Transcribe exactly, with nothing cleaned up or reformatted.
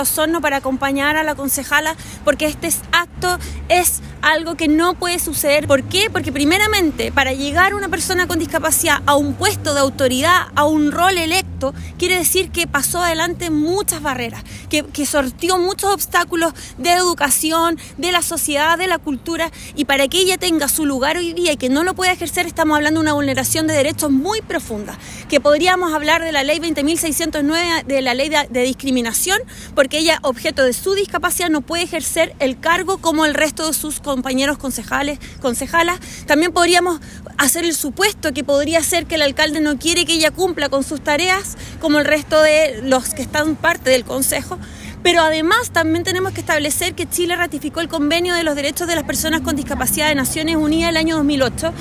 Osorno para acompañar a la concejala, porque este acto es algo que no puede suceder. ¿Por qué? Porque primeramente, para llegar una persona con discapacidad a un puesto de autoridad, a un rol electo, quiere decir que pasó adelante muchas barreras, que, que sortió muchos obstáculos de educación, de la sociedad, de la cultura, y para que ella tenga su lugar hoy día y que no lo pueda ejercer, estamos hablando de una vulneración de derechos muy profunda, que podríamos hablar de la ley veinte mil seiscientos nueve, de la ley de, de discriminación, porque ella, objeto de su discapacidad, no puede ejercer el cargo como el resto de sus compañeros concejales, concejalas. También podríamos hacer el supuesto que podría ser que el alcalde no quiere que ella cumpla con sus tareas como el resto de los que están parte del consejo. Pero además también tenemos que establecer que Chile ratificó el Convenio de los Derechos de las Personas con Discapacidad de Naciones Unidas el año dos mil ocho